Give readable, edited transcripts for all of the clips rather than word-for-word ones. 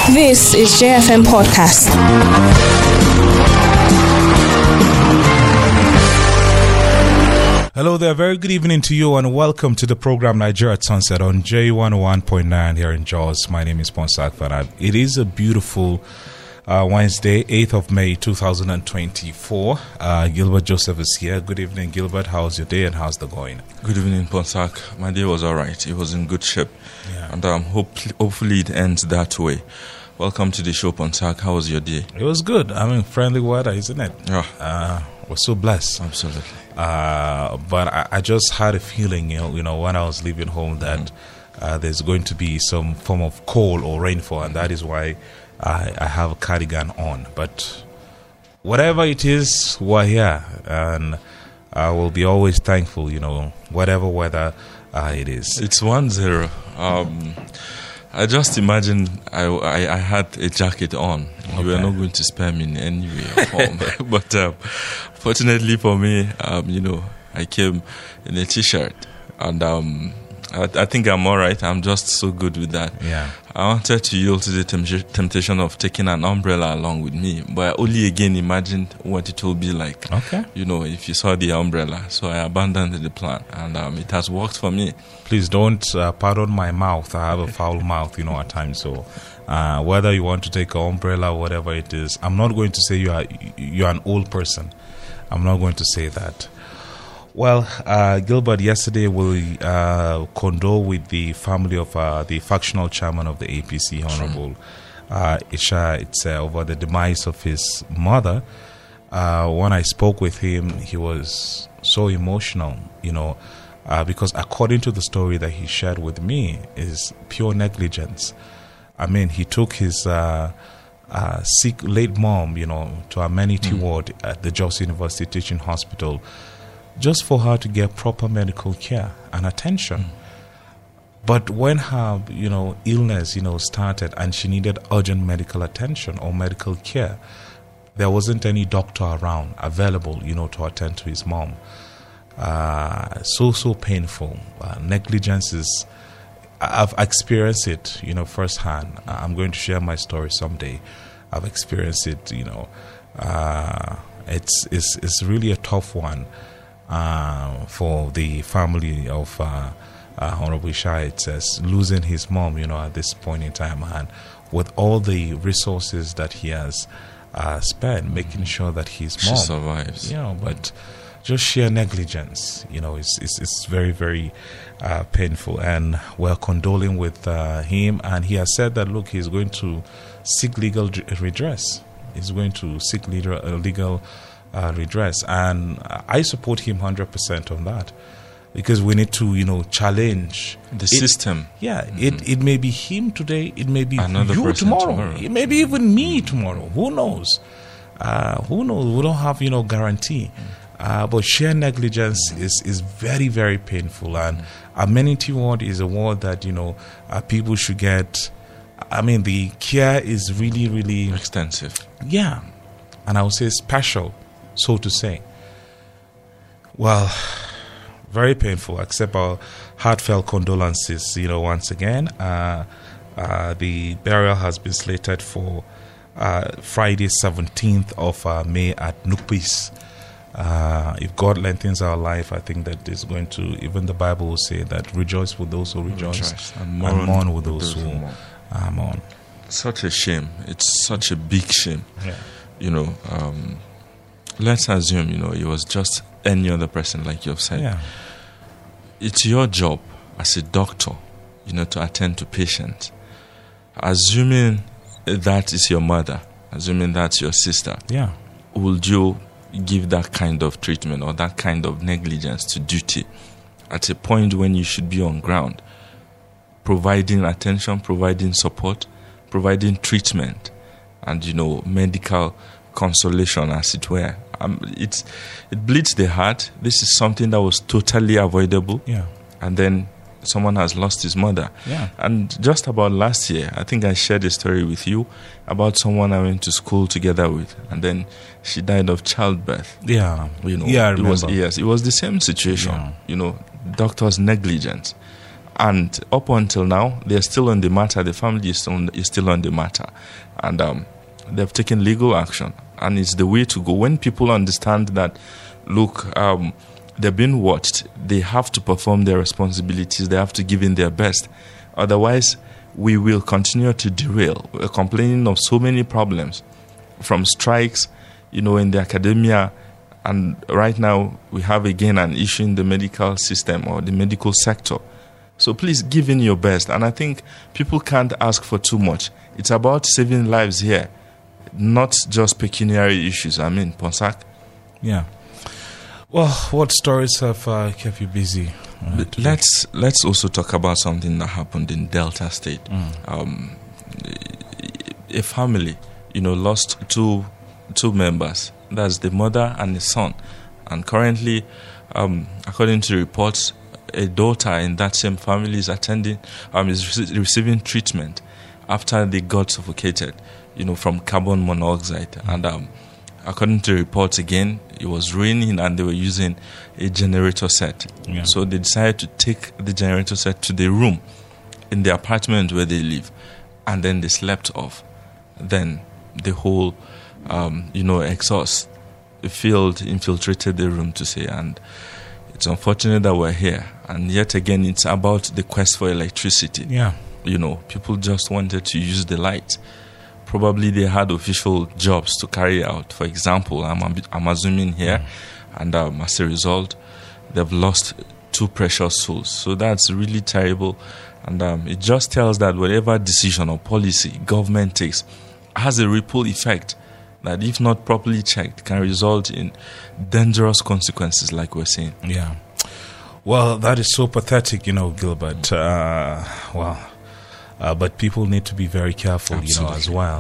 This is JFM Podcast. Hello there, very good evening to you and welcome to the program Nigeria at Sunset on J101.9 here in Jos. My name is Ponsak Farad. It is a beautiful Wednesday, 8th of May 2024. Gilbert Joseph is here. Good evening, Gilbert. How's your day and how's the going? Good evening, Ponsak. My day was all right. It was in good shape. Yeah. And hopefully it ends that way. Welcome to the show, Ponsak. How was your day? It was good. I mean, friendly weather, isn't it? Yeah. We're so blessed. Absolutely. But I just had a feeling, you know, when I was leaving home that there's going to be some form of cold or rainfall, and that is why I have a cardigan on. But whatever it is, we're here, and I will be always thankful, you know, whatever weather it is. It's 1-0. I just imagine I had a jacket on. Okay. You were not going to spare me in any way or form. But fortunately for me, you know, I came in a t-shirt. And I think I'm all right. I'm just so good with that. Yeah. I wanted to yield to the temptation of taking an umbrella along with me. But I only again imagined what it will be like. Okay. You know, if you saw the umbrella. So I abandoned the plan. And it has worked for me. Please don't pardon my mouth. I have a foul mouth, you know, at times. So whether you want to take an umbrella or whatever it is, I'm not going to say you're an old person. I'm not going to say that. Well, Gilbert, yesterday we condole with the family of the factional chairman of the APC, Honorable Isha Itse, over the demise of his mother. When I spoke with him, he was so emotional, you know, because according to the story that he shared with me, is pure negligence. I mean, he took his sick late mom, you know, to amenity ward at the Jos University Teaching Hospital, just for her to get proper medical care and attention. But when her, you know, illness, you know, started and she needed urgent medical attention or medical care, there wasn't any doctor around available, you know, to attend to his mom. So painful. Negligence is, I've experienced it, you know, firsthand. I'm going to share my story someday. I've experienced it, you know. It's really a tough one. For the family of Honorable Isha, it says losing his mom, you know, at this point in time, and with all the resources that he has spent, making sure that his mom survives, you know, but just sheer negligence, you know, it's very, very painful, and we're condoling with him, and he has said that look, he's going to seek legal redress. He's going to seek legal redress, and I support him 100% on that, because we need to, you know, challenge the system. Yeah, it may be him today, it may be another you person tomorrow, it may be even me tomorrow. Who knows? Who knows? We don't have, you know, guarantee. But sheer negligence is very, very painful, and amenity ward is a ward that, you know, people should get. I mean, the care is really, really extensive. Yeah, and I would say special, so to say. Well, very painful. Accept our heartfelt condolences, you know, once again. The burial has been slated for Friday, 17th of May at Nukpis. If God lengthens our life, I think that is going to, even the Bible will say that rejoice with those who rejoice and mourn with those who mourn. Such a shame. It's such a big shame. Yeah. You know, let's assume, you know, it was just any other person, like you've said. Yeah. It's your job as a doctor, you know, to attend to patients. Assuming that is your mother, assuming that's your sister, yeah, would you give that kind of treatment or that kind of negligence to duty at a point when you should be on ground, providing attention, providing support, providing treatment, and, you know, medical consolation, as it were? It bleeds the heart. This is something that was totally avoidable. Yeah. And then someone has lost his mother. Yeah. And just about last year, I think I shared a story with you about someone I went to school together with, and then she died of childbirth. Yeah. You know, yeah, I remember. It was the same situation. Yeah. You know, doctors' negligence. And up until now, they're still on the matter. The family is still on the matter. And they've taken legal action. And it's the way to go. When people understand that, look, they're being watched, they have to perform their responsibilities. They have to give in their best. Otherwise, we will continue to derail. We're complaining of so many problems, from strikes, in the academia. And right now, we have again an issue in the medical system or the medical sector. So please give in your best. And I think people can't ask for too much. It's about saving lives here, not just pecuniary issues. I mean, Ponsak. Yeah. Well, what stories have kept you busy? Let's also talk about something that happened in Delta State. A family, lost two members. That's the mother and the son. And currently, according to reports, a daughter in that same family is receiving treatment after they got suffocated, from carbon monoxide. And according to reports again, it was raining and they were using a generator set. Yeah. So they decided to take the generator set to the room in the apartment where they live, and then they slept off. Then the whole, exhaust field infiltrated the room, to say, and it's unfortunate that we're here. And yet again, it's about the quest for electricity. Yeah. People just wanted to use the light. Probably they had official jobs to carry out. For example, I'm assuming here, and as a result, they've lost 2 precious souls. So that's really terrible. And it just tells that whatever decision or policy government takes has a ripple effect that, if not properly checked, can result in dangerous consequences, like we're saying. Yeah. Well, that is so pathetic, Gilbert. But people need to be very careful, as well.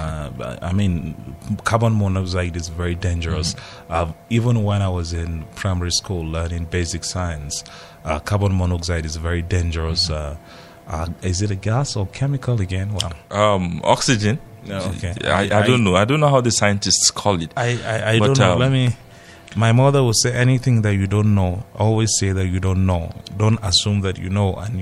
Carbon monoxide is very dangerous. Even when I was in primary school learning basic science, carbon monoxide is very dangerous. Is it a gas or chemical again? Wow. Oxygen. No, okay. I don't know. I don't know how the scientists call it. I don't know. My mother would say, anything that you don't know, always say that you don't know. Don't assume that you know, and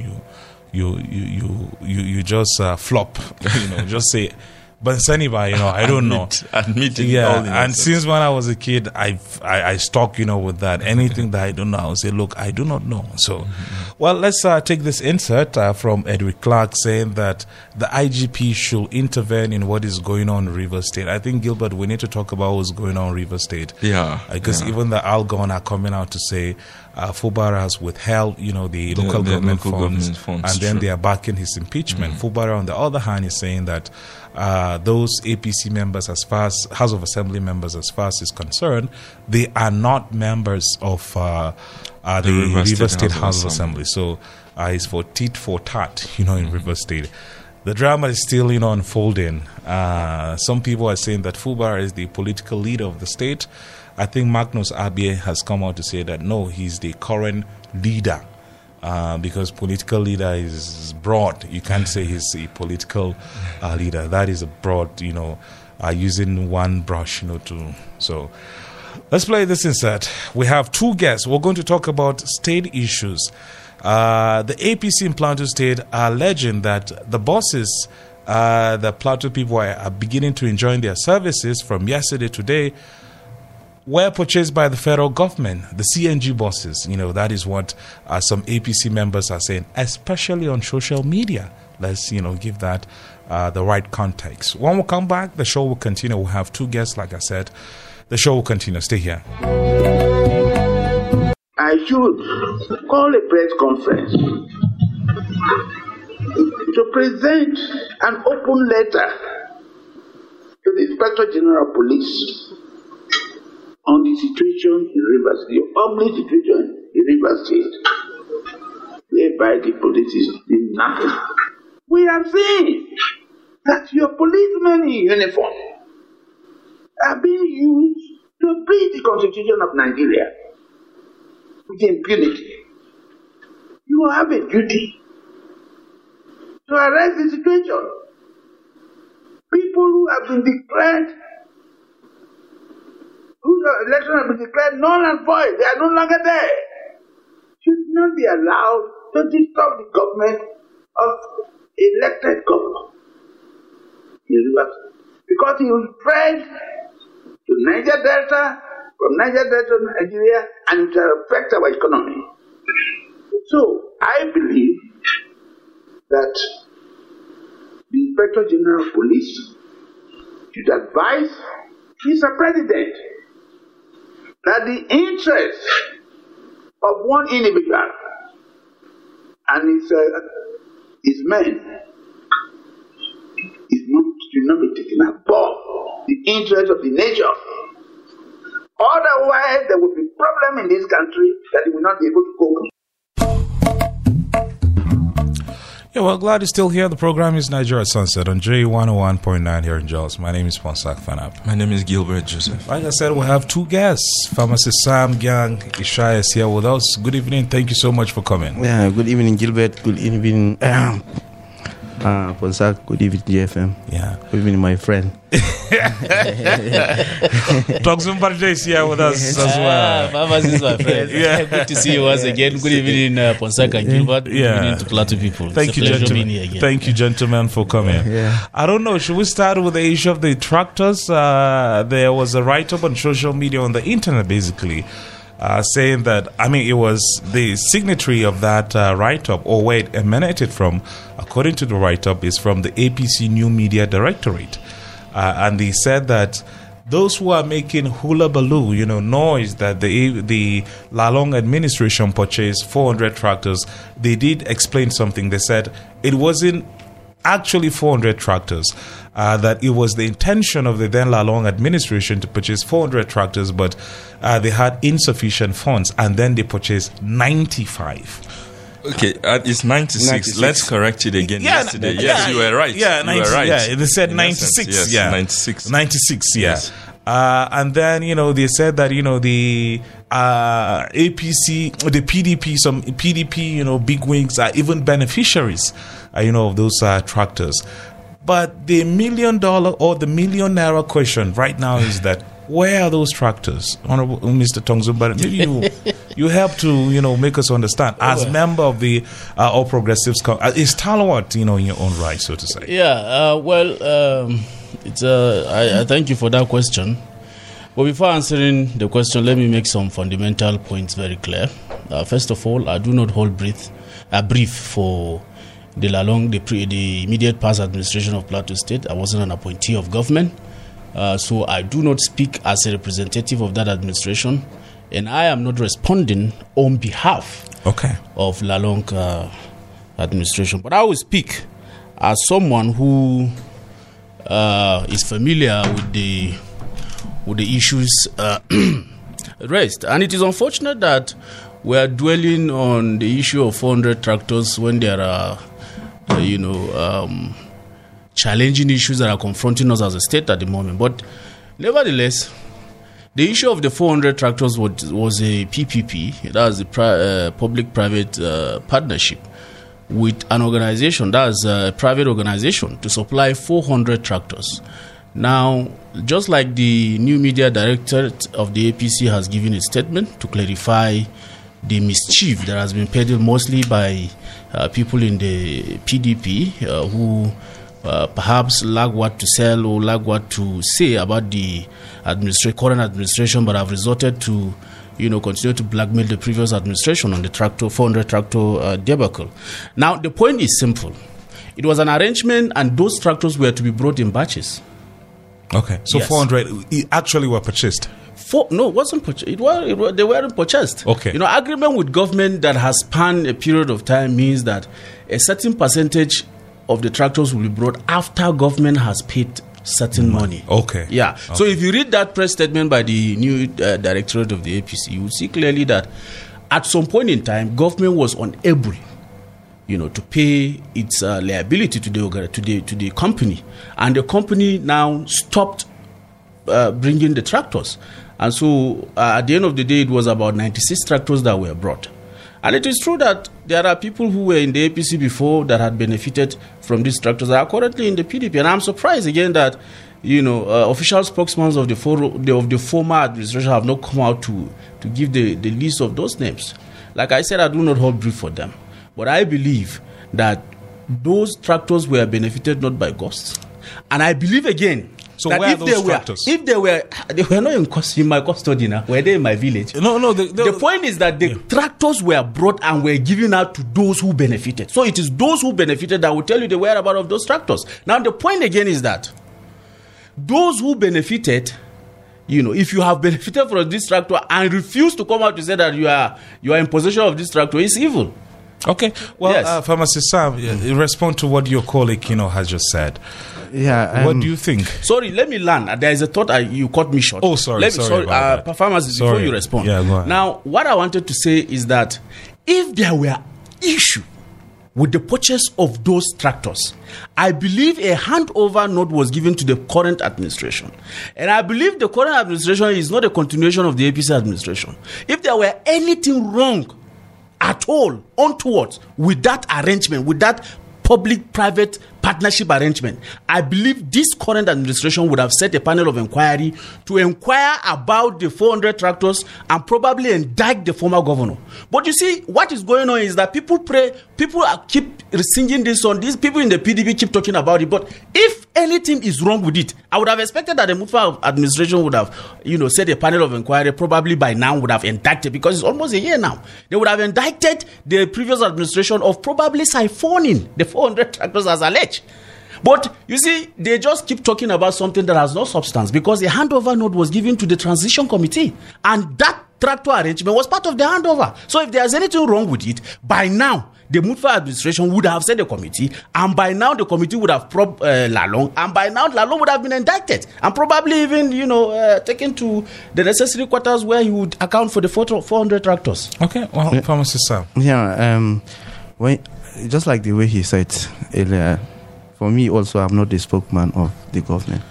you just flop. Just say, but Saniba, I don't know. Admit it. Yeah, and since when I was a kid, I stuck, with that. Anything that I don't know, I'll say, look, I do not know. So, well, let's take this insert from Edward Clark saying that the IGP should intervene in what is going on in Rivers State. I think, Gilbert, we need to talk about what's going on in Rivers State. Yeah. Because even the Algon are coming out to say Fubara has withheld, the local government funds, and then they are backing his impeachment. Fubara, on the other hand, is saying that those APC members, as far as House of Assembly members, as far as is concerned, they are not members of the River State House of Assembly. So it's for tit for tat, in River State. The drama is still, unfolding. Some people are saying that Fubara is the political leader of the state. I think Magnus Abie has come out to say that no, he's the current leader. Because political leader is broad. You can't say he's a political leader. That is a broad, using one brush, So let's play this insert. We have 2 guests. We're going to talk about state issues. The APC in Plateau State are alleging that the bosses, the Plateau people are beginning to enjoy their services from yesterday to today, were purchased by the federal government, the CNG buses. That is what some APC members are saying, especially on social media. Let's, give that the right context. When we come back, the show will continue. We'll have 2 guests, like I said. The show will continue. Stay here. I should call a press conference to present an open letter to the Inspector General of Police on the situation in Rivers State, the ugly situation in Rivers State, whereby the police is doing nothing. We have seen that your policemen in uniform are being used to breach the Constitution of Nigeria with impunity. You have a duty to arrest the situation. People who have been declared, whose election has been declared null and void, they are no longer there, should not be allowed to disturb the government of elected governor in Rivers, because he will spread to Niger Delta, from Niger Delta to Nigeria, and it will affect our economy. So I believe that the Inspector General of Police should advise Mr. President that the interest of one individual and his men should not be taken above the interest of the nation. Otherwise, there will be problem in this country that it will not be able to cope. Yeah, well, glad you're still here. The program is Nigeria Sunset on J101.9 here in Jos. My name is Ponsak Fanap. My name is Gilbert Joseph. Like I said, we have two guests. Pharmacist Sam Gang Ishaya is here with us. Good evening. Thank you so much for coming. Yeah, good evening, Gilbert. Good evening, Ponsak. Good evening, GFM. Yeah. Good evening, my friend. Tongsun Barja is here with us as well. Pharmacist is my friend. Yeah. Good to see you once again. Good evening, Ponsak and Gilbert. Good evening to Plateau people. Thank you, gentlemen. Thank you, gentlemen, for coming. Yeah. I don't know. Should we start with the issue of the tractors? There was a write-up on social media, on the internet, basically, saying that, it was the signatory of that write-up, or where it emanated from, according to the write-up, is from the APC New Media Directorate. And they said that those who are making hula baloo, noise that the Lalong administration purchased 400 tractors, they did explain something. They said it wasn't actually 400 tractors, that it was the intention of the then Lalong administration to purchase 400 tractors, but they had insufficient funds, and then they purchased 95. Okay, it's 96. Let's correct it again. Yesterday. Yes, you were right. Yeah, you were right. Yeah, they said 96. Essence, yes, 96. 96, yeah. Yes. And then, they said that, the APC, the PDP, some PDP, big wigs are even beneficiaries, of those tractors. But the $1 million or the million naira question right now is that, where are those tractors? Honorable Mr. Tongsun, but maybe you help to, make us understand. As member of the All Progressives, is Talawat, in your own right, so to say? Yeah, I thank you for that question. But before answering the question, let me make some fundamental points very clear. First of all, I do not hold a brief for the Lalong, the immediate past administration of Plateau State. I wasn't an appointee of government. So I do not speak as a representative of that administration, and I am not responding on behalf of Lalong administration. But I will speak as someone who is familiar with the issues raised. And it is unfortunate that we are dwelling on the issue of 400 tractors when there are, challenging issues that are confronting us as a state at the moment. But nevertheless, the issue of the 400 tractors was a PPP, that was a public-private partnership with an organization, that is a private organization, to supply 400 tractors. Now, just like the new media directorate of the APC has given a statement to clarify the mischief that has been peddled mostly by people in the PDP who perhaps lack what to sell or lack what to say about the current administration, but have resorted to, continue to blackmail the previous administration on the 400 tractor debacle. Now, the point is simple. It was an arrangement, and those tractors were to be brought in batches. Okay, so yes. 400 actually were purchased. No, it wasn't purchased. They weren't purchased. Okay. Agreement with government that has spanned a period of time means that a certain percentage of the tractors will be brought after government has paid certain money. Okay. Yeah. Okay. So if you read that press statement by the new directorate of the APC, you will see clearly that at some point in time, government was unable, to pay its liability to the company, and the company now stopped bringing the tractors. And so at the end of the day, it was about 96 tractors that were brought. And it is true that there are people who were in the APC before that had benefited from these tractors that are currently in the PDP. And I'm surprised again that, official spokesmen of the former administration have not come out to give the list of those names. Like I said, I do not hold brief for them. But I believe that those tractors were benefited not by costs. And I believe again, So that where are those tractors? If they were not in my custody now, were they in my village? No. The point is that the tractors were brought and were given out to those who benefited. So it is those who benefited that will tell you the whereabouts of those tractors. Now the point again is that those who benefited, if you have benefited from this tractor and refuse to come out to say that you are in possession of this tractor, it's evil. Okay. Well, Yes. Pharmacist Sam, respond to what your colleague, has just said. Yeah. What do you think? Sorry, let me learn. There is a thought you cut me short. Oh, sorry about that. Pharmacist, before Sorry. you respond. Yeah, go ahead. Now, what I wanted to say is that if there were issue with the purchase of those tractors, I believe a handover note was given to the current administration. And I believe the current administration is not a continuation of the APC administration. If there were anything wrong at all, untoward, with that arrangement, with that public-private partnership arrangement, I believe this current administration would have set a panel of inquiry to inquire about the 400 tractors and probably indict the former governor. But you see, what is going on is that people keep singing this song. These people in the PDP keep talking about it. But if anything is wrong with it, I would have expected that the Mutfwang administration would have, set a panel of inquiry. Probably by now would have indicted, because it's almost a year now. They would have indicted the previous administration of probably siphoning the 400 tractors as alleged. But you see, they just keep talking about something that has no substance, because a handover note was given to the transition committee, and that tractor arrangement was part of the handover. So if there's anything wrong with it, by now the Mutfwang administration would have said the committee, and by now the committee would have probed Lalong, and by now Lalong would have been indicted and probably even taken to the necessary quarters where he would account for the 400 tractors. Okay, well, Pharmacist Sam. Yeah. Just like the way he said earlier, for me also, I'm not the spokesman of the government.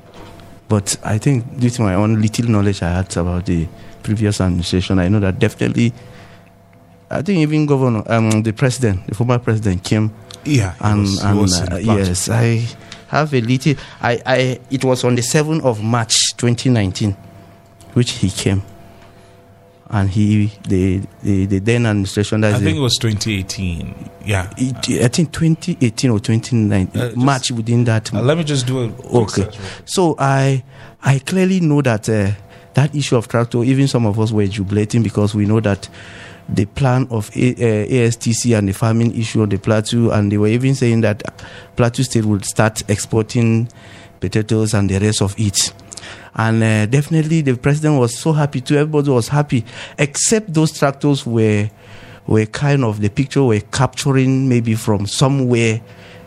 But I think due to my own little knowledge I had about the previous administration, I know that definitely, I think even the former president came. Yeah, yes, I have a little. It was on the 7th of March 2019, which he came. And the then administration. I think it was 2018. Yeah. I think 2018 or 2019. March within that. Let me just do a quick search. So I clearly know that that issue of tractor, even some of us were jubilating, because we know that the plan of ASTC and the farming issue on the plateau, and they were even saying that Plateau State would start exporting potatoes and the rest of it. And definitely the president was so happy too. Everybody was happy, except those tractors were kind of, the picture were capturing maybe from somewhere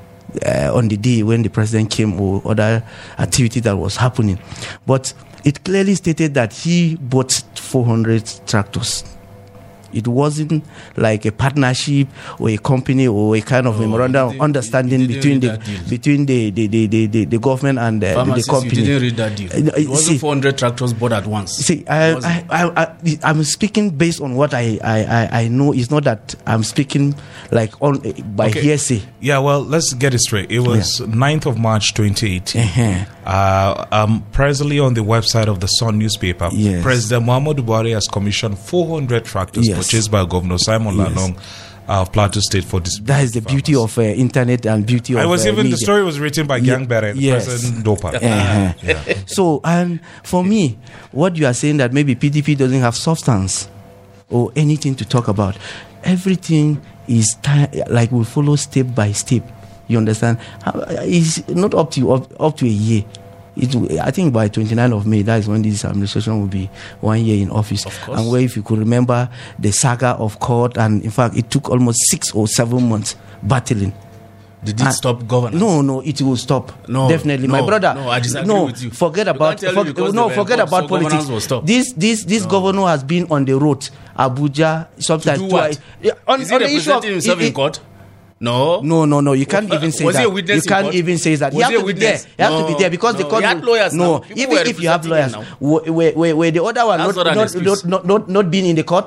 on the day when the president came, or other activity that was happening. But it clearly stated that he bought 400 tractors. It wasn't like a partnership or a company or a kind of memorandum of understanding between the government and the company. You didn't read that deal. It wasn't 400 tractors bought at once. See, I'm speaking based on what I know. It's not that I'm speaking like by hearsay. Yeah, well, let's get it straight. It was 9th of March 2018. Presently on the website of the Sun newspaper, President Muhammadu Buhari has commissioned 400 tractors purchased by Governor Simon Lalong of Plateau State for this. That is the beauty of internet and beauty of the story was written by Gang Bere, President Dopa. So, and for me, what you are saying that maybe PDP doesn't have substance or anything to talk about, everything is like we follow step by step. You understand? It's not up to a year. I think by 29th of May, that is when this administration will be 1 year in office. And where, if you could remember, the saga of court, and in fact, it took almost 6 or 7 months battling. Did it stop governance? No, it will stop. No, definitely, my brother. No, I disagree with you. Forget about politics. This governor has been on the road, Abuja, sometimes. To do what? Is he representing himself in court? No. You can't even say that. Was he a witness? You can't even say that. You have to be there. You have to be there because the court. He had lawyers. No, even if you have lawyers, where the other one not being in the court.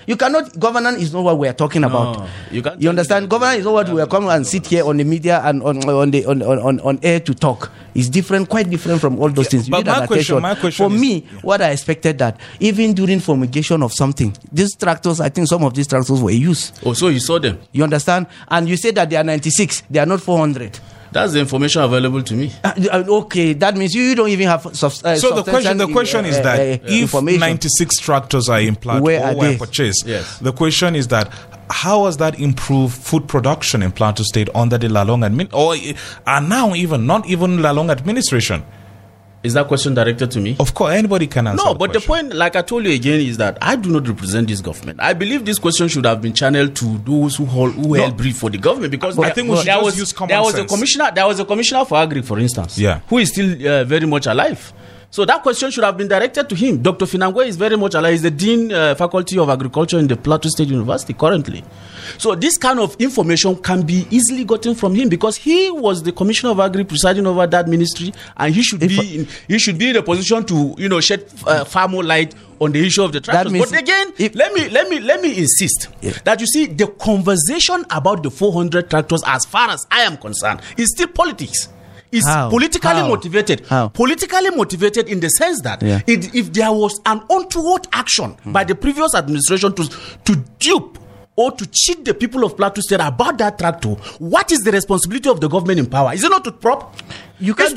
You cannot. Governance is not what we are talking about. You understand? Governance is not what we are coming and sit here on the media and on air to talk. It's different, quite different from all those things. You but my question for me, what I expected that even during fumigation of something, these tractors, I think some of these tractors were used. Oh, so you saw them? You understand? And you said that they are 96. They are not 400. That's the information available to me. Okay, that means you don't even have so the question is that if 96 tractors are implanted or were purchased, the question is that how has that improved food production in Plateau State under the Lalong now even not even Lalong administration? Is that question directed to me? Of course, anybody can answer. No, but the point, like I told you again, is that I do not represent this government. I believe this question should have been channeled to those who held brief for the government, because I think we should just use common sense. There was a commissioner for Agri, for instance, who is still very much alive. So that question should have been directed to him. Dr. Finangwe is very much alive. He's the Dean Faculty of Agriculture in the Plateau State University currently. So this kind of information can be easily gotten from him, because he was the Commissioner of Agri presiding over that ministry, and he should be in a position to shed far more light on the issue of the tractors. But again, let me insist that you see the conversation about the 400 tractors, as far as I am concerned, is still politics. Is politically motivated. Politically motivated in the sense that if there was an untoward action by the previous administration to dupe or to cheat the people of Plateau State about that tractor, what is the responsibility of the government in power? Is it not to prop? You cannot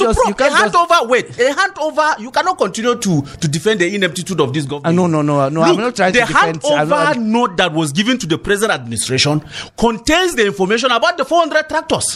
continue to defend the ineptitude of this government. No. Look, I'm not trying to defend. The handover note that was given to the present administration contains the information about the 400 tractors.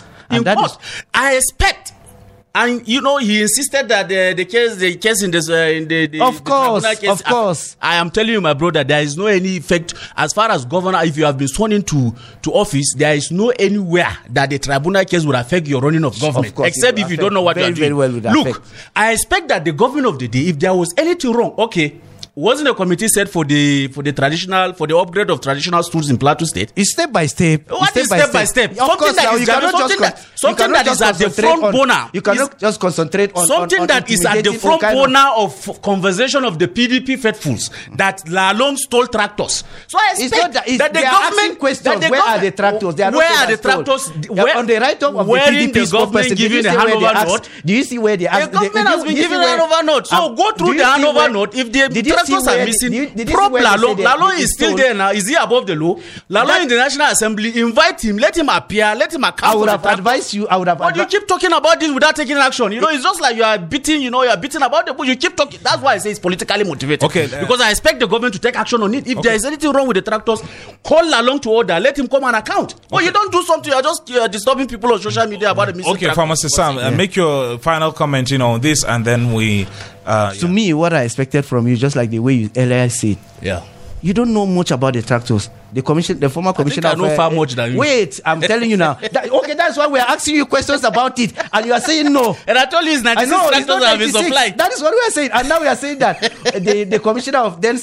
I expect. And he insisted that the case in the of course. I am telling you, my brother, there is no any effect as far as governor. If you have been sworn into office, there is no anywhere that the tribunal case would affect your running of government, except if you don't know what you are doing. Very well Look, I expect that the government of the day, if there was anything wrong, okay. Wasn't a committee set for the upgrade of traditional schools in Plateau State? It's step by step. What is step by step? Something that is at the front burner. You cannot just concentrate on something that is at the front burner of conversation of the PDP faithfuls that Lalong stole tractors. So I expect that the government questions. Where are the tractors? Where are the tractors? On the right of the PDP government giving the handover note? Do you see where they ask? The government has been giving the handover note. So go through the handover note. If the tractors are missing, Lalong is still there now. Is he above the law? Lalong in the National Assembly, invite him, let him appear, let him account. I would have advised you. But you keep talking about this without taking action. It's just like you are beating about the bush. You keep talking. That's why I say it's politically motivated. Okay. Because I expect the government to take action on it. If there is anything wrong with the tractors, call Lalong to order. Let him come and account. But you don't do something. You're just disturbing people on social media about the missing tractors. Pharmacist Sam, make your final comment, on this, and then we. To me, what I expected from you, just like the way you earlier said. Yeah. You don't know much about the tractors. The former commissioner. I know far much than you. Wait, I'm telling you now. That's why we are asking you questions about it, and you are saying no. And I told you it's 96 tractors that have been supplied. That is what we are saying, and now we are saying that the commissioner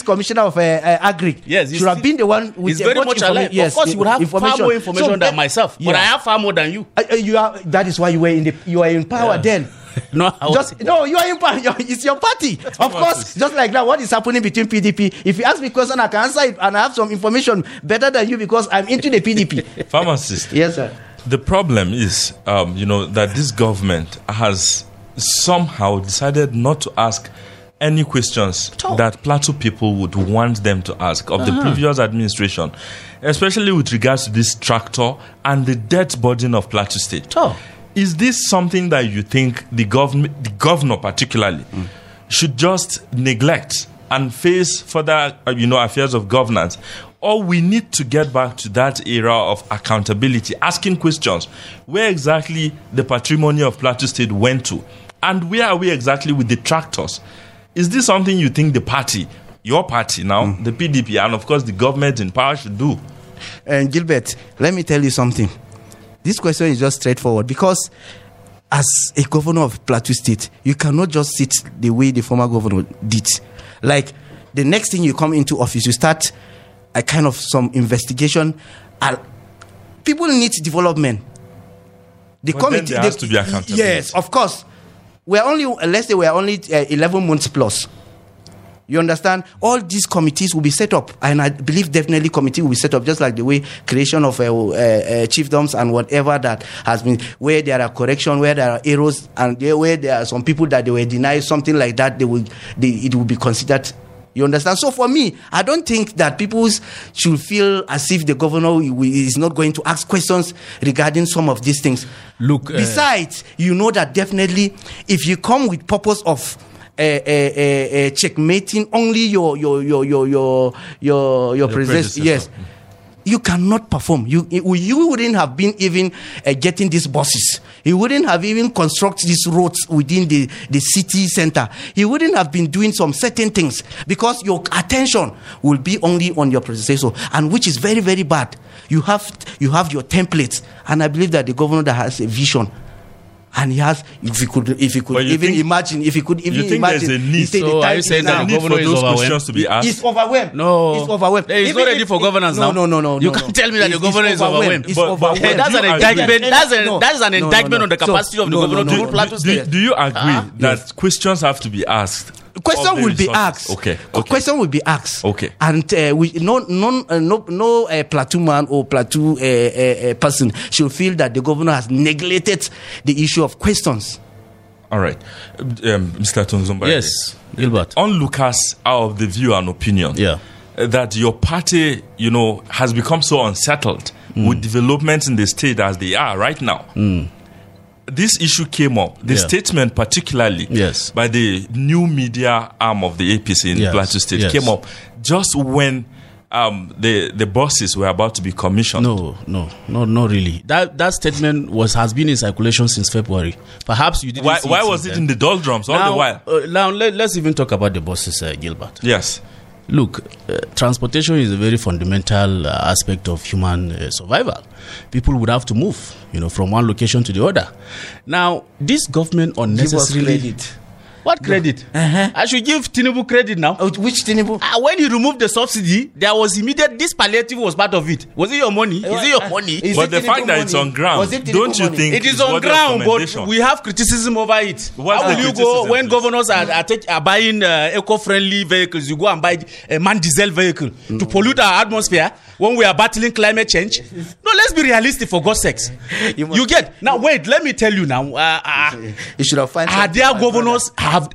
of Agri should have been the one with very much alive. Yes, of course, you would have far more information than myself, but I have far more than you. That is why you are in power then. You are in power. It's your party. Of course, just like that, what is happening between PDP? If you ask me a question, I can answer it, and I have some information better than you because I'm into the PDP. Pharmacist. Yes, sir. The problem is, that this government has somehow decided not to ask any questions that Plateau people would want them to ask of the previous administration, especially with regards to this tractor and the debt burden of Plateau State. Is this something that you think the governor particularly, should just neglect and face further, affairs of governance? Or we need to get back to that era of accountability, asking questions. Where exactly the patrimony of Plateau State went to? And where are we exactly with the tractors? Is this something you think the party, your party now, the PDP, and of course the government in power should do? And Gilbert, let me tell you something. This question is just straightforward because as a governor of Plateau State, you cannot just sit the way the former governor did. Like, the next thing you come into office, you start a kind of some investigation. People need development. The committee has to be accountable. Yes, of course. Let's say we're only 11 months plus. You understand? All these committees will be set up, and I believe definitely committee will be set up, just like the way creation of chiefdoms and whatever that has been, where there are correction, where there are errors, and where there are some people that they were denied something like that, it will be considered. You understand? So for me, I don't think that people should feel as if the governor is not going to ask questions regarding some of these things. Look, besides, you know that definitely if you come with purpose of checkmating only your predecessor, yes, you cannot perform. You wouldn't have been even getting these buses. He wouldn't have even constructed these roads within the city center. He wouldn't have been doing some certain things because your attention will be only on your predecessor, and which is very, very bad. You have your templates, and I believe that the governor that has a vision. And he has, if he could even imagine, there's a need. So are you saying that the governor is overwhelmed? To be asked? He's overwhelmed. No, he's overwhelmed. He's not ready for governance now. No. You can't tell me that the governor is overwhelmed. That's an indictment. That's an indictment on the capacity of the governor to rule Plateau State. Do you agree that questions have to be asked? Question will be asked. Okay. Question will be asked. Okay. And no Plateau man or Plateau person should feel that the governor has neglected the issue of questions. All right, Mr. Tonzomba. Yes, Gilbert. Onlookers are of the view and opinion that your party, has become so unsettled with developments in the state as they are right now. This issue came up, the statement particularly by the new media arm of the APC in Plateau State came up just when the buses were about to be commissioned. No, not really. That statement has been in circulation since February. Perhaps you didn't see it. Why was it in the doldrums all the while? Now let's even talk about the buses, Gilbert. Yes. Look, transportation is a very fundamental aspect of human survival. People would have to move, from one location to the other. Now, this government unnecessarily... Give us credit. What credit? I should give Tinubu credit now. Which Tinubu? When you removed the subsidy, there was immediate, this palliative was part of it. Was it your money? Is it your money? But the fact that it's on ground, don't you think it is on ground, but we have criticism over it. How will you go when governors are buying eco-friendly vehicles? You go and buy a man diesel vehicle to pollute our atmosphere when we are battling climate change? No, let's be realistic, for God's sakes. You get? Now, wait, let me tell you now. You should have found. Are there governors?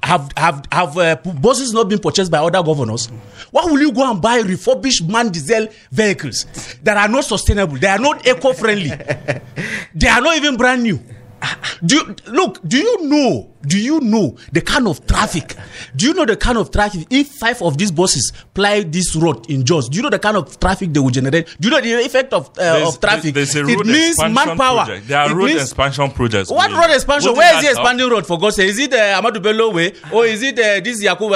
Have buses not been purchased by other governors? Why will you go and buy refurbished man diesel vehicles that are not sustainable? They are not eco-friendly. They are not even brand new. Do you know the kind of traffic? Do you know the kind of traffic? If 5 of these buses ply this road in Jos, do you know the kind of traffic they will generate? Do you know the effect of traffic? It means manpower. Project. There are road expansion projects. What road expansion? Where is the expanding road, for God's sake? Is it Amadou Bello way, or is it this Yakubu?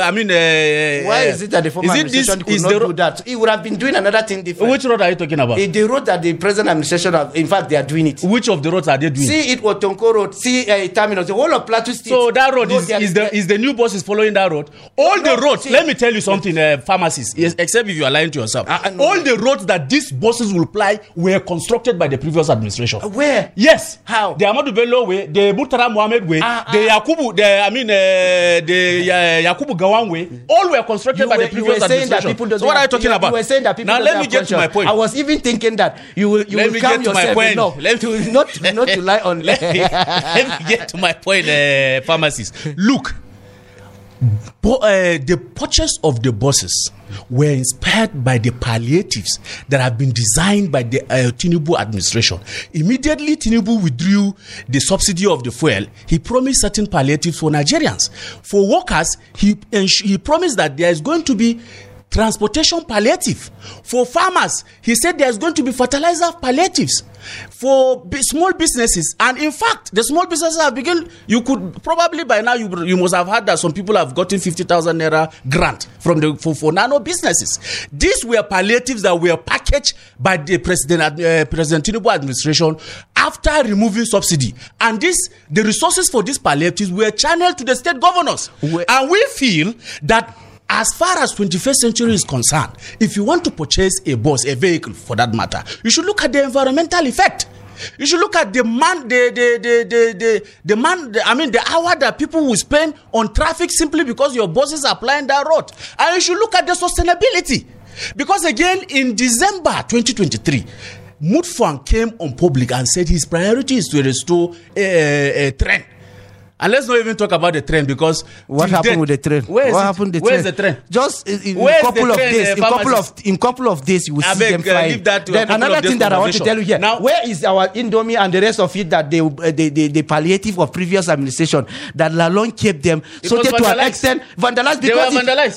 Why is it that the former administration could not do that? He would have been doing another thing different. Which road are you talking about? The road that the present administration in fact, they are doing it. Which of the roads are they doing? See it Otonko Road. See terminals. The whole of Plateau State. So that road is the new buses following that road. All the roads. Let me tell you something, pharmacists. Yes, except if you are lying to yourself. All the roads that these buses will ply were constructed by the previous administration. Where? Yes. How? The Amadou Bello way, the Murtala Mohammed way, the Yakubu, Yakubu Gawan way. All were constructed by the previous administration. So what are you talking about? You were saying that people. Now let me get to my point. I was even thinking that you will calm yourself enough not to lie on. Let me get to my point, pharmacists. Look, the purchase of the buses were inspired by the palliatives that have been designed by the Tinubu administration. Immediately, Tinubu withdrew the subsidy of the fuel. He promised certain palliatives for Nigerians. For workers, he promised that there is going to be transportation palliative. For farmers, he said there's going to be fertilizer palliatives. For small businesses, and in fact, the small businesses have begun. You could probably by now you must have heard that some people have gotten 50,000 naira grant from for nano businesses. These were palliatives that were packaged by the President Tinubu administration after removing subsidy, and the resources for these palliatives were channeled to the state governors. And we feel that, as far as 21st century is concerned, if you want to purchase a bus, a vehicle for that matter, you should look at the environmental effect. You should look at the hour that people will spend on traffic simply because your bosses are applying that road. And you should look at the sustainability. Because again, in December 2023, Mutfwang came on public and said his priority is to restore a trend. And let's not even talk about the trend, because what happened with the trend? Where's the trend? Just in couple of days, you will see them flying. Then another thing that I want to tell you here: now, where is our Indomie and the rest of it that the palliative of previous administration that Lalong kept them so that to an extent vandalized, because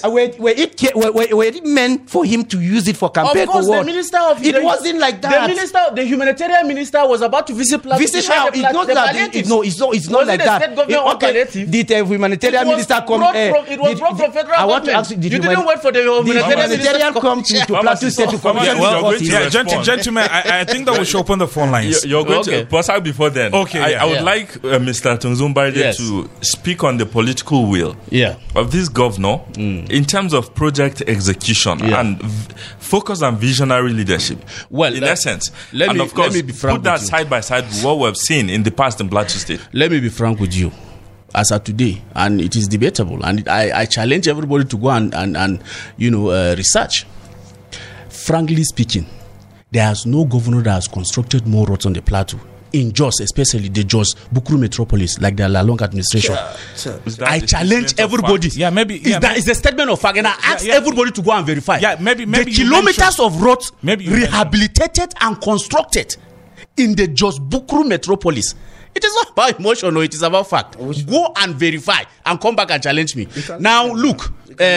were it meant for him to use it for campaign? Of course, or the minister of it wasn't like that. The humanitarian minister was about to visit Plateau. Visit how? It's not like that. Okay. Did the humanitarian minister come? It was brought from federal government. I want to ask you, you didn't wait for the humanitarian come to Plateau State to come? Gentlemen, I think that we should open the phone lines. You're going to, but before then, I would like Mr. Tongzum Barde to speak on the political will of this governor in terms of project execution and focus on visionary leadership. Well, in essence, let me be frank, put that side by side with what we've seen in the past in Plateau State. Let me be frank with you. As of today, and it is debatable, and I challenge everybody to go and research. Frankly speaking, there's no governor that has constructed more roads on the plateau, in Jos, especially the Jos Bukuru metropolis, like the Lalong administration. I challenge everybody. It's a statement of fact, and I ask everybody to go and verify. Maybe the kilometers of roads rehabilitated and constructed in the Jos Bukuru metropolis. It is not about emotion, no, it is about fact. Go and verify and come back and challenge me. Now, look,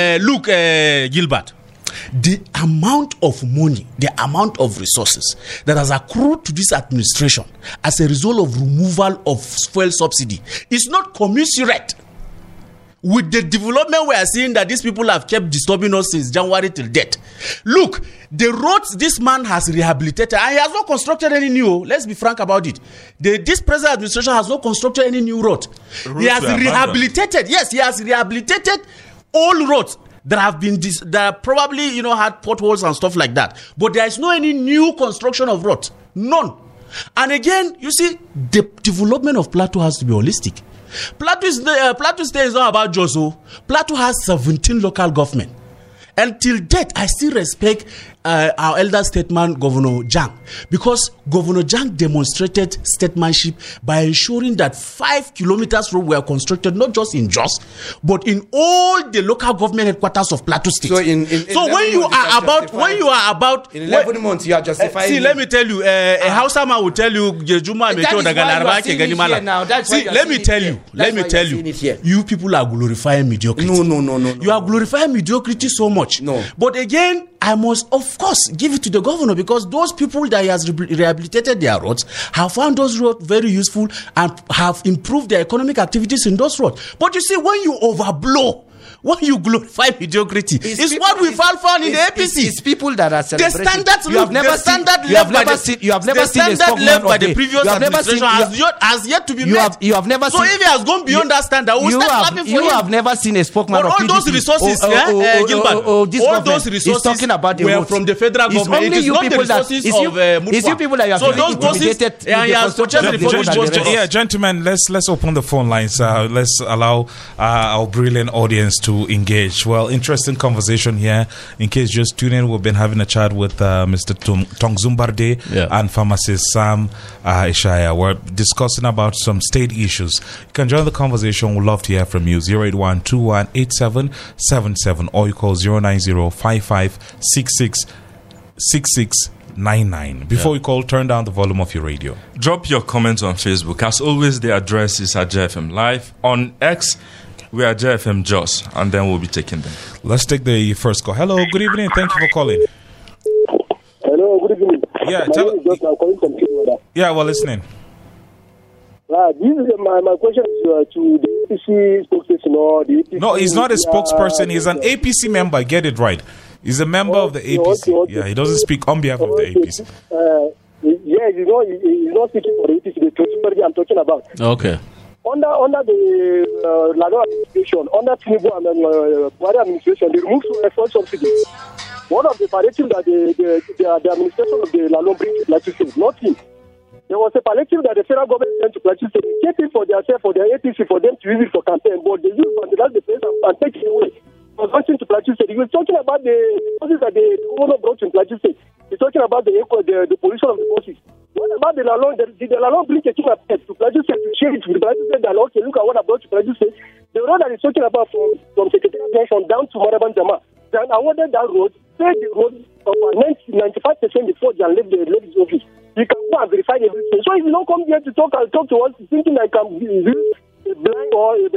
Gilbert, the amount of money, the amount of resources that has accrued to this administration as a result of removal of fuel subsidy is not commensurate with the development we are seeing that these people have kept disturbing us since January till date. Look, the roads this man has rehabilitated, and he has not constructed any new. Let's be frank about it. This present administration has not constructed any new road. He has rehabilitated. Yes, he has rehabilitated old roads that have been that probably had potholes and stuff like that. But there is no any new construction of roads. None. And again, you see, the development of Plateau has to be holistic. Plateau State is not about Joso. Plateau has 17 local government. Until date, I still respect our elder statesman, Governor Jang, because Governor Jang demonstrated statesmanship by ensuring that 5 kilometers road were constructed not just in Jos, but in all the local government headquarters of Plateau State. So when you are about in 11 months, you are justifying. See, let me tell you, a Hausa man will tell you, let me tell you, you people are glorifying mediocrity. No. You are glorifying mediocrity so much. No. But again, I must, of course, give it to the governor, because those people that he has rehabilitated their roads have found those roads very useful and have improved their economic activities in those roads. But you see, when you overblow, when you glorify mediocrity, it's what we found in the APC. It's people that are celebrating. The standards left by the previous administration has yet to be met. You have never so if he has gone beyond that standard, we'll start clapping for him. You have never seen a spokesman of all PDP. Those resources, Gilbert, all those resources talking about the were from the federal government. It is not the resources of Mutfwang. It's you people that you have gentlemen, let's open the phone lines. Let's allow our brilliant audience to engage. Well, interesting conversation here. In case you're just tuning in, we've been having a chat with Mr. Tongzum Barde and pharmacist Sam Ishaya. We're discussing about some state issues. You can join the conversation. We'd love to hear from you. 081-21-8777 or you call 090-5566-6699. Before you call, turn down the volume of your radio. Drop your comments on Facebook. As always, the address is at JFM Live. On X, we are JFM Jos, and then we'll be taking them. Let's take the first call. Hello, good evening. Thank you for calling. Hello, good evening. Yeah, we're listening. This is my question is to the APC spokesperson or the APC. No, he's not a spokesperson. He's an APC member. Get it right. He's a member of the APC. Okay. Yeah, he doesn't speak on behalf of the APC. Yes, he's not speaking for the APC. The I'm talking about. Okay. Under the Lalong administration, under Tinubu and Buhari administration, they removed fuel subsidy. One of the palliatives that the administration of the Lalong brings, like you said, nothing. There was a palliative that the federal government sent to Plateau State. They kept it for themselves, for their APC, for them to use it for campaign. But they used it as the place and take it away. He was launching to Plateau State. He was talking about the forces that the governor brought in Plateau State. He's talking about the pollution of the forces. What about the Lalong? Did the Lalong bring a team of to Plateau State to share it with Plateau State? That okay, look at what I brought to Plateau State. The road that he's talking about from Secretariat Junction down to Maraban Jama. Then I wanted that road, say the road of 95% before they left the lady's office. You can go and verify everything. So if you don't come here to talk to us, thinking I can use a black or a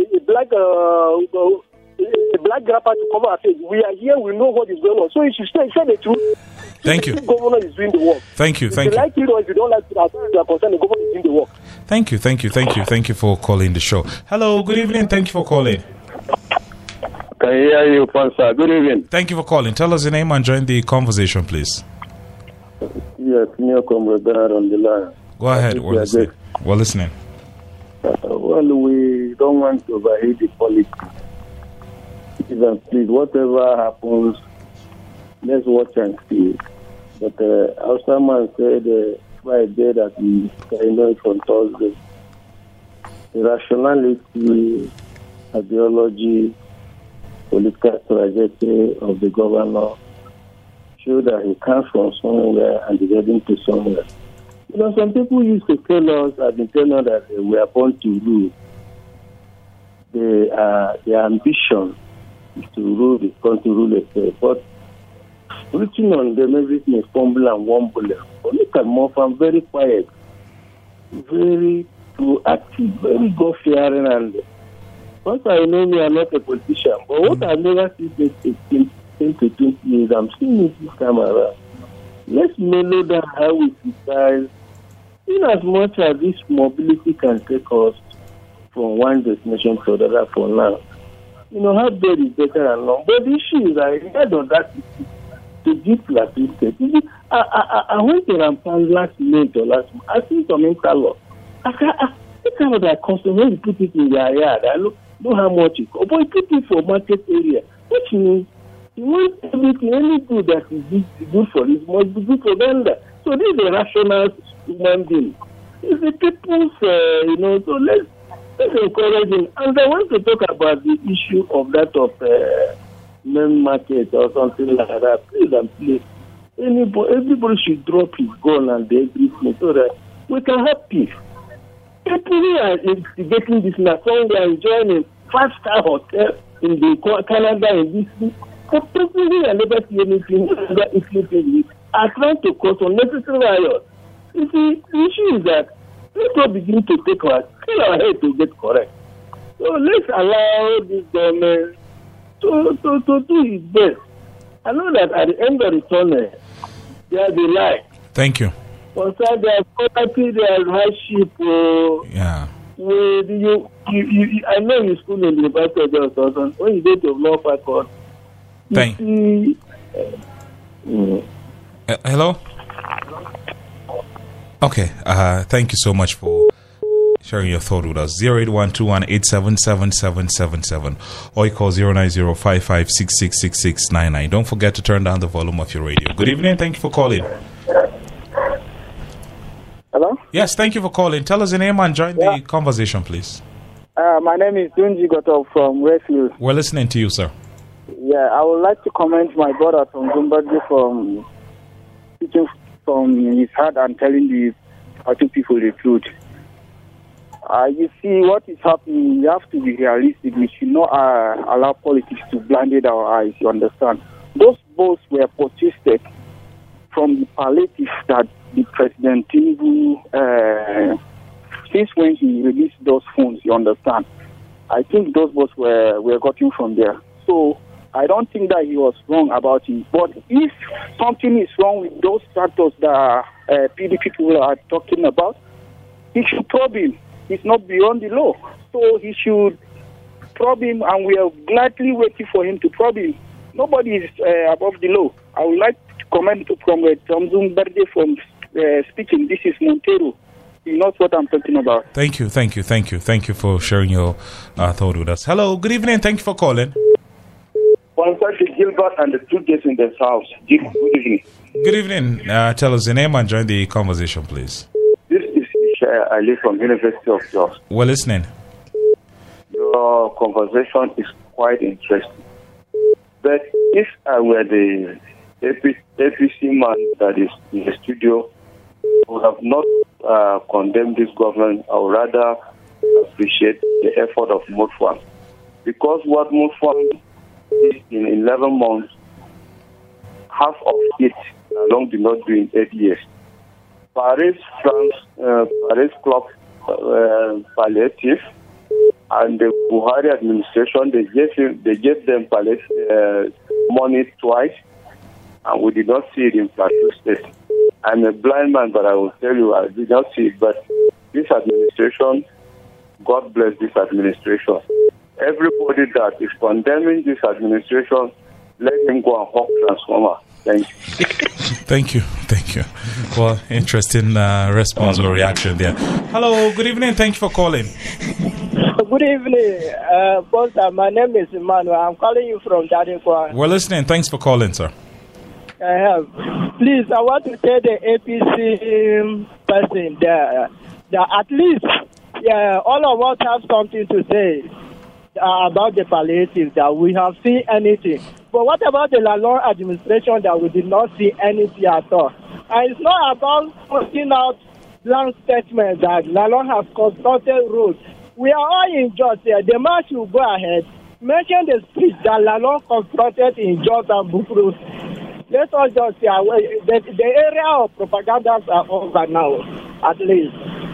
black grapper to cover our face. We are here, we know what is going on. So you should say the truth. Thank you. The governor is doing the work. Thank you. If you like it or if you don't like it, as far as you are concerned, the governor is doing the work. Thank you for calling the show. Hello, good evening. Thank you for calling. Can hear you, Pastor. Good evening. Thank you for calling. Tell us your name and join the conversation, please. Yes, Neil Comrade Bernard on the line. Go ahead. We're listening. Well, we don't want to overheat the politics. Please, whatever happens, let's watch and see. But our man said Friday that we can know it from Thursday. The rationality, ideology, political trajectory of the governor show that he comes from somewhere and is heading to somewhere. You know, some people used to tell us, I've been telling us that we are born to rule. Their ambition is to rule the country, rule a state. But reaching on them, everything is fumble and wumble. But look at Mofam, very quiet, very proactive, very God-fearing. And once I know me, I'm not a politician. But what I've never seen this 10 to 20 years, I'm seeing it this time around. Let's mellow down how we decide. In as much as this mobility can take us from one destination to another for now, you know, how bad is better and long. But the issue is, I heard on that to give Plateau State. I went to Rampan last month or last month. I see some interlock. I kind of like custom when you put it in their yard. I know how much it costs. But you put it for market area, which means you want everything, any good that is good for this must be good for them. So this is a rational human being. It's the people's, so let's encourage him. And I want to talk about the issue of that of main market or something like that. Please. Everybody should drop his gun and everything so that we can have peace. People who are investigating this now, somewhere enjoying a 5-star hotel in the Canada in this. But people who are never see anything, are trying to cause unnecessary riot. You see, the issue is that let's not begin to take our head to get correct. So let's allow this government to do his best. I know that at the end of the tunnel, there's a light. Thank you. Concerning their property, their hardship. Yeah. I know you school in the University of Johnson. When you go to law faculty, hello? Okay. Thank you so much for sharing your thought with us. 08121877777 or you call 09055666699. Don't forget to turn down the volume of your radio. Good evening. Thank you for calling. Hello? Yes, thank you for calling. Tell us your name and join the conversation, please. My name is Dunji Goto from Westfield. We're listening to you, sir. Yeah, I would like to commend my brother from Zimbabwe from speaking from his heart and telling the Plateau people the truth. You see, what is happening, we have to be realistic. We should not allow politics to blind our eyes, you understand. Those votes were purchased from the palliative that the President Tinubu, since when he released those funds, you understand. I think those votes were gotten from there. So I don't think that he was wrong about it. But if something is wrong with those factors that PDP people are talking about, he should probe him. It's not beyond the law. So he should probe him, and we are gladly waiting for him to probe him. Nobody is above the law. I would like to comment from Tamzum Berde from speaking. This is Montero. He knows what I'm talking about. Thank you for sharing your thought with us. Hello, good evening. Thank you for calling. Gilbert and the two guests in this house. Good evening. Good evening. Tell us your name and join the conversation, please. Ali from University of Jos. We're listening. Your conversation is quite interesting. But if I were the APC man that is in the studio, I would have not condemned this government. I would rather appreciate the effort of Mutfwang. Because what Mutfwang did in 11 months, half of it Lalong did not do in 8 years. Paris Club palliative and the Buhari administration, they gave them money twice, and we did not see it in Plateau State. I'm a blind man, but I will tell you, I did not see it. But this administration, God bless this administration. Everybody that is condemning this administration, let him go and hawk transformer. Thank you. Thank you. Well, interesting response or reaction there. Hello, good evening. Thank you for calling. Good evening, boss. My name is Emmanuel. I'm calling you from Dadekwa. We're listening. Thanks for calling, sir. I have. Please, I want to tell the APC person that at least, all of us have something to say about the palliative, that we have seen anything. But what about the Lalong administration that we did not see anything at all? And it's not about putting out blank statements that Lalong has constructed roads. We are all in Jos here. The man should go ahead, mention the streets that Lalong constructed in Jos and Bukuru. Let us just say the area of propaganda are over now, at least.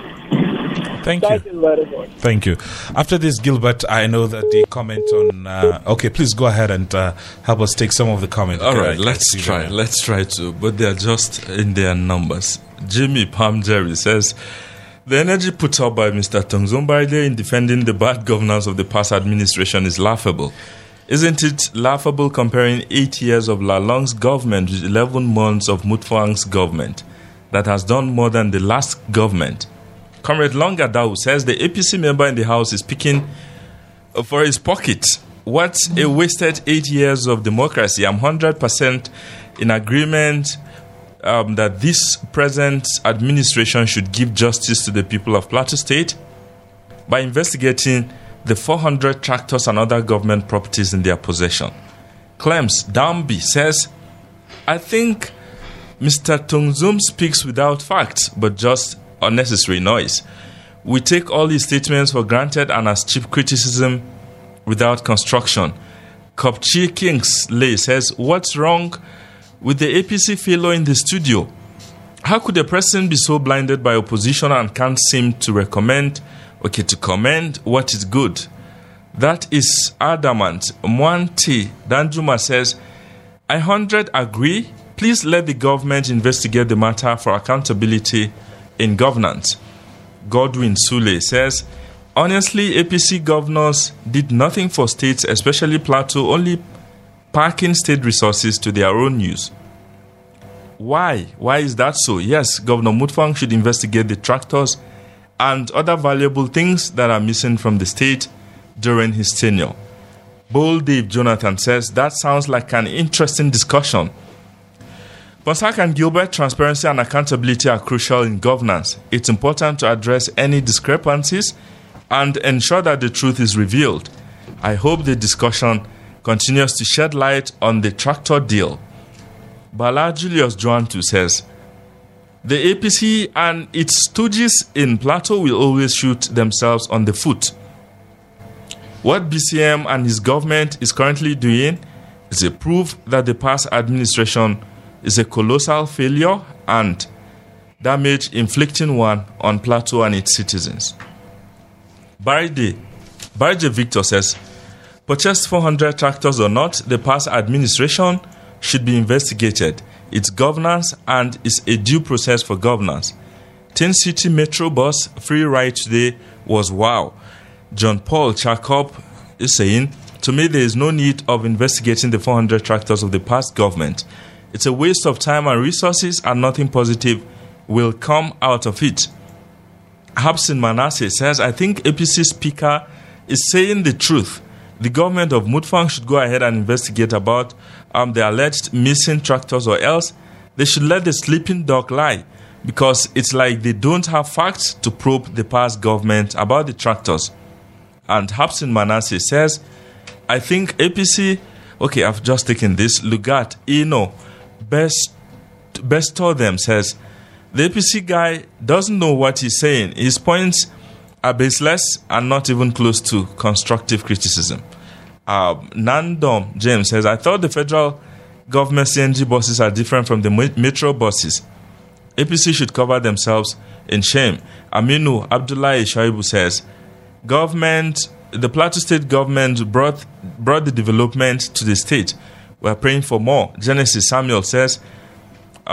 Thank you very much. Thank you. After this, Gilbert, I know that the comment on... okay, please go ahead and help us take some of the comments. All right, let's try to, but they're just in their numbers. Jimmy Pamjeri says, the energy put up by Mr. Tongzong Baide in defending the bad governance of the past administration is laughable. Isn't it laughable comparing 8 years of Lalong's government with 11 months of Mutfwang's government that has done more than the last government? Comrade Longadau says the APC member in the House is picking for his pocket. What a wasted 8 years of democracy. I'm 100% in agreement that this present administration should give justice to the people of Plateau State by investigating the 400 tractors and other government properties in their possession. Clems Dambi says, I think Mr. Tongzum speaks without facts, but just unnecessary noise. We take all his statements for granted and as cheap criticism without construction. Kopchi Kingsley says, what's wrong with the APC fellow in the studio? How could a person be so blinded by opposition and can't seem to commend what is good? That is adamant. Mwanti Danjuma says, I 100% agree. Please let the government investigate the matter for accountability in governance. Godwin Sule says, honestly, APC governors did nothing for states, especially Plateau, only parking state resources to their own use. Why? Why is that so? Yes, Governor Mutfwang should investigate the tractors and other valuable things that are missing from the state during his tenure. Bold Dave Jonathan says, that sounds like an interesting discussion. Bonsak and Gilbert, transparency and accountability are crucial in governance. It's important to address any discrepancies and ensure that the truth is revealed. I hope the discussion continues to shed light on the tractor deal. Bala Julius Joantu says, the APC and its stooges in Plateau will always shoot themselves on the foot. What BCM and his government is currently doing is a proof that the past administration is a colossal failure and damage inflicting one on Plateau and its citizens. Baride Victor says, purchased 400 tractors or not, the past administration should be investigated. Its governance and is a due process for governance. 10 City Metro bus free ride today was wow. John Paul Chakop is saying, to me there is no need of investigating the 400 tractors of the past government. It's a waste of time and resources and nothing positive will come out of it. Habsin Manasseh says, I think APC Speaker is saying the truth. The government of Mutfwang should go ahead and investigate about the alleged missing tractors, or else they should let the sleeping dog lie. because it's like they don't have facts to probe the past government about the tractors. And Hapsin Manasseh says, I think APC, okay, I've just taken this, Lugat, best told them, says, the APC guy doesn't know what he's saying. His points are baseless and not even close to constructive criticism. Nandom James says, I thought the federal government CNG buses are different from the metro buses. APC should cover themselves in shame. Aminu Abdullahi Shaibu says, the Plateau State government brought the development to the state. We're praying for more. Genesis Samuel says, we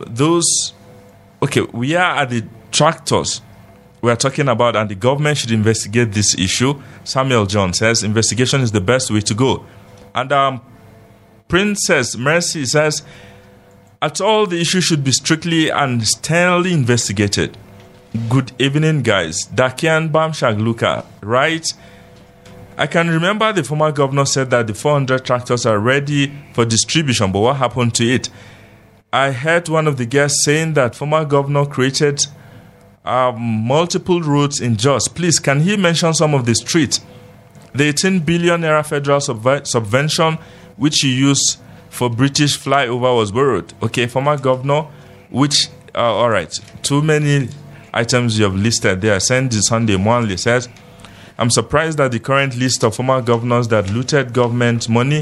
are at the tractors we are talking about, and the government should investigate this issue. Samuel John says, investigation is the best way to go. And Princess Mercy says, at all, the issue should be strictly and sternly investigated. Good evening, guys. Dakian Bamshagluka, right? I can remember the former governor said that the 400 tractors are ready for distribution, but what happened to it? I heard one of the guests saying that former governor created multiple roads in Jos. Please, can he mention some of the streets? The 18 billion naira federal subvention which he used for British flyover was borrowed. Okay, former governor, which, all right, too many items you have listed there. Sandy Sunday Mwanli says, I'm surprised that the current list of former governors that looted government money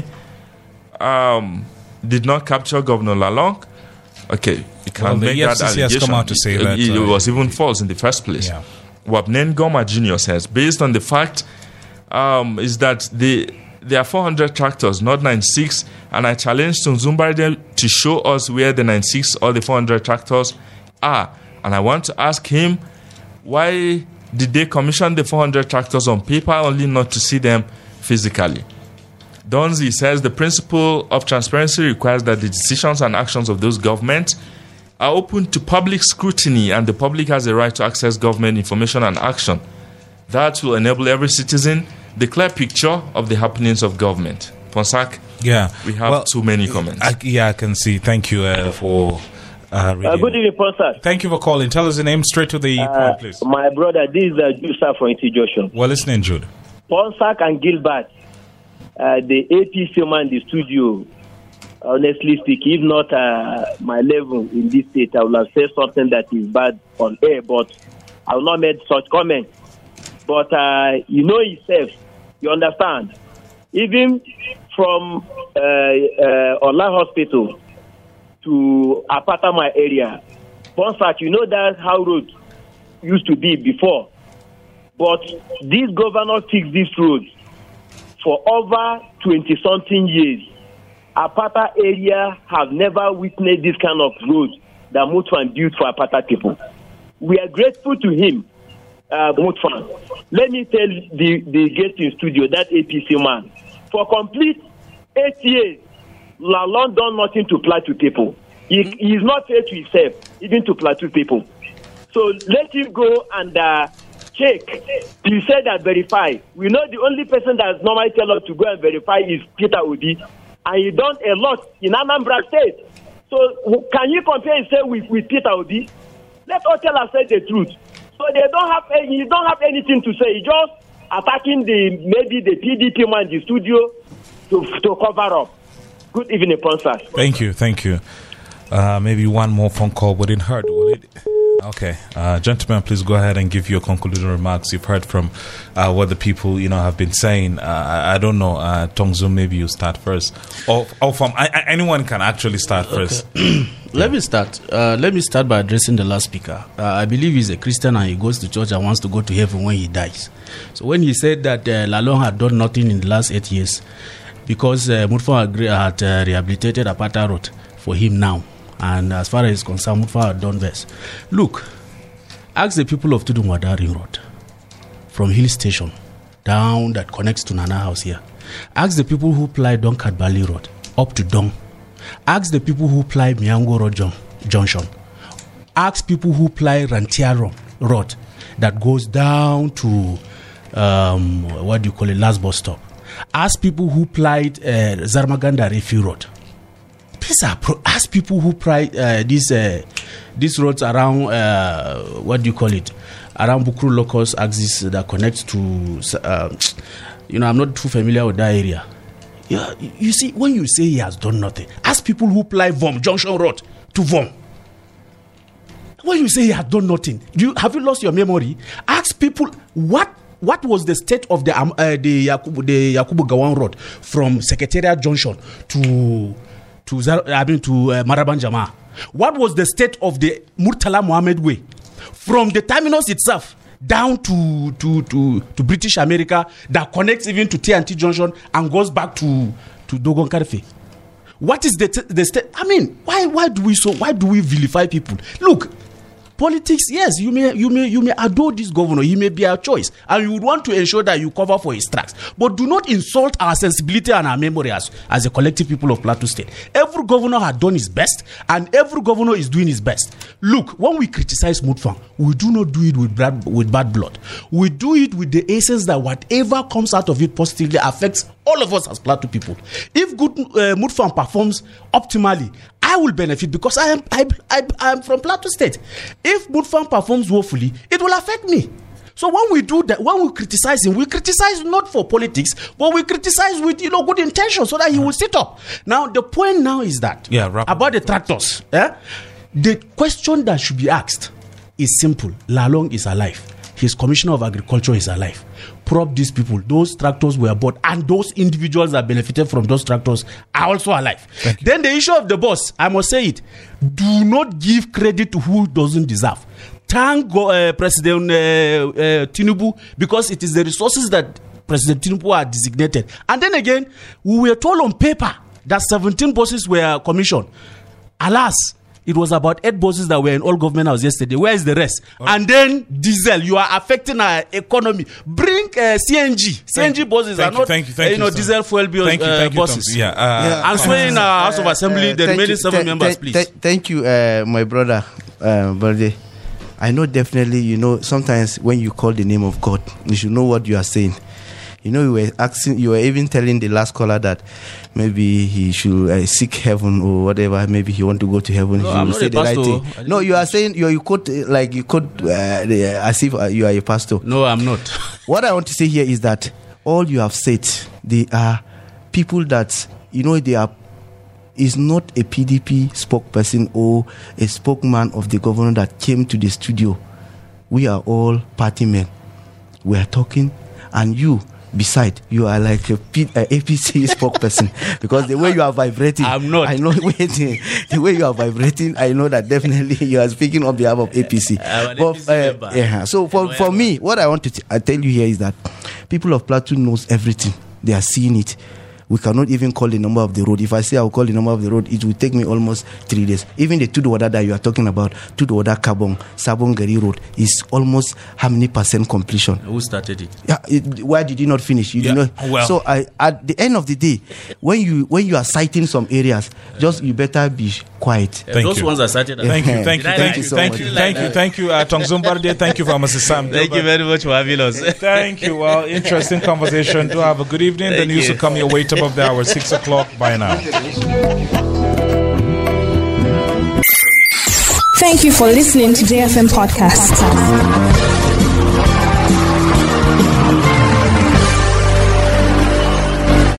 did not capture Governor Lalong. Okay, you can't make that allegation. Has come out to say that it was even false in the first place. Yeah. Wapnen Goma Jr. says, based on the fact is that there are 400 tractors, not 96, and I challenged Tunzumbarde to show us where the 96 or the 400 tractors are. And I want to ask him, why did they commission the 400 tractors on paper only not to see them physically? Donzi says the principle of transparency requires that the decisions and actions of those governments are open to public scrutiny, and the public has a right to access government information and action. That will enable every citizen the clear picture of the happenings of government. Ponsak, yeah, we have too many comments. I can see. Thank you for good evening, Ponsak. Thank you for calling. Tell us the name straight to the point, please. My brother, this is Jude from Joshua. Well, listening, Jude. Ponsak and Gilbert, the APC man in the studio, honestly speaking, if not my level in this state, I would have said something that is bad on air, but I will not make such comments. But you know yourself, you understand. Even from Ola Hospital to Apatama area, Ponsak, you know that's how road used to be before. But this governor fixed this road for over 20-something years. Apata area have never witnessed this kind of road that Mutfan built for Apata people. We are grateful to him, Mutfan. Let me tell the guest in studio, that APC man, for complete 8 years, Lalong done nothing to Plateau people. He is not fair to himself, even to Plateau people. So let him go and check. You said that verify. We know the only person that normally tell us to go and verify is Peter Obi, and he done a lot in Anambra State. So can you compare himself with Peter Obi? Let us tell ourselves the truth. So he don't have anything to say. He just attacking maybe the PDP man in the studio to cover up. Good evening, Ponsak. Thank you. Maybe one more phone call wouldn't hurt, will it? Okay, gentlemen, please go ahead and give your concluding remarks. You've heard from what the people have been saying. I don't know, Tongzum, maybe you start first, or from anyone can actually start first. Let me start. Let me start by addressing the last speaker. I believe he's a Christian and he goes to church and wants to go to heaven when he dies. So when he said that Lalong had done nothing in the last 8 years, because Mutfan had rehabilitated Apata Road for him now. And as far as he's concerned, Mutfan had done best. Look, ask the people of Tudunwadari Road, from Hill Station down that connects to Nana House here. Ask the people who ply Donkat Bali Road up to Dong. Ask the people who ply Miango Road Junction. Ask people who ply Rantia Road that goes down to last bus stop. Ask people who plied Zarmaganda Refi Road. ask people who these roads around what do you call it, around Bukuru Locust axis that connects to I'm not too familiar with that area. Yeah, you see, when you say he has done nothing, ask people who ply Vom Junction Road to Vom. When you say he has done nothing, have you lost your memory? Ask people what was the state of the Yakubu Gowon Road from Secretariat Junction to Maraban Jama? What was the state of the Murtala Mohammed Way from the terminus itself down to British America that connects even to TNT Junction and goes back to Dogon Karfe? What is the state? I mean, why do we vilify people? Look, politics, yes, you may adore this governor, he may be our choice, and you would want to ensure that you cover for his tracks, but do not insult our sensibility and our memory as a collective people of Plateau State. Every governor has done his best, and every governor is doing his best. Look, when we criticize Mutfwang, we do not do it with bad blood. We do it with the essence that whatever comes out of it positively affects all of us as Plateau people. If Mutfwang performs optimally, I will benefit because I am from Plateau State. If Mutfwang performs woefully, it will affect me. So when we do that, when we criticize him, we criticize not for politics, but we criticize with good intention so that he will sit up. Now the point now is that about the tractors. The question that should be asked is simple. Lalong is alive. His Commissioner of Agriculture is alive. Prop these people. Those tractors were bought, and those individuals that benefited from those tractors are also alive. Then the issue of the boss, I must say it. Do not give credit to who doesn't deserve. Thank President Tinubu, because it is the resources that President Tinubu are designated. And then again, we were told on paper that 17 buses were commissioned. Alas, it was about 8 buses that were in all government house yesterday. Where is the rest? Okay. And then diesel, you are affecting our economy. Bring CNG. CNG buses are not diesel fuel buses. I'm swearing in our House of Assembly, the remaining 7 members, please. Thank you, my brother, Balde. I know definitely, sometimes when you call the name of God, you should know what you are saying. You were even telling the last caller that maybe he should seek heaven or whatever. Maybe he want to go to heaven. No, he will say the right thing. No, you are saying you quote as if you are a pastor. No, I'm not. What I want to say here is that all you have said, they are people that they are. Is not a PDP spokesperson or a spokesman of the governor that came to the studio. We are all party men. We are talking, and you. Beside, you are like a APC spokesperson because the way you are vibrating, I'm not. I know. The way you are vibrating, I know that definitely you are speaking on behalf of APC. So for me, what I want to tell you here is that people of Plateau knows everything. They are seeing it. We cannot even call the number of the road. If I say I'll call the number of the road, it will take me almost 3 days. Even the Tuduwada that you are talking about, Tuduwada Kabong, Sabon Gari Road, is almost how many % completion? Who started it? Why did you not finish? You did not. Well. So at the end of the day, when you are citing some areas, you better be quiet. Those ones are cited. Thank you, Tongzum Barde. Thank you, Pharmacist Sam. Thank you very much for having us. Thank you. Well, interesting conversation. Do have a good evening. The news will come your way above the hour, 6 o'clock. Bye now. Thank you for listening to JFM Podcast.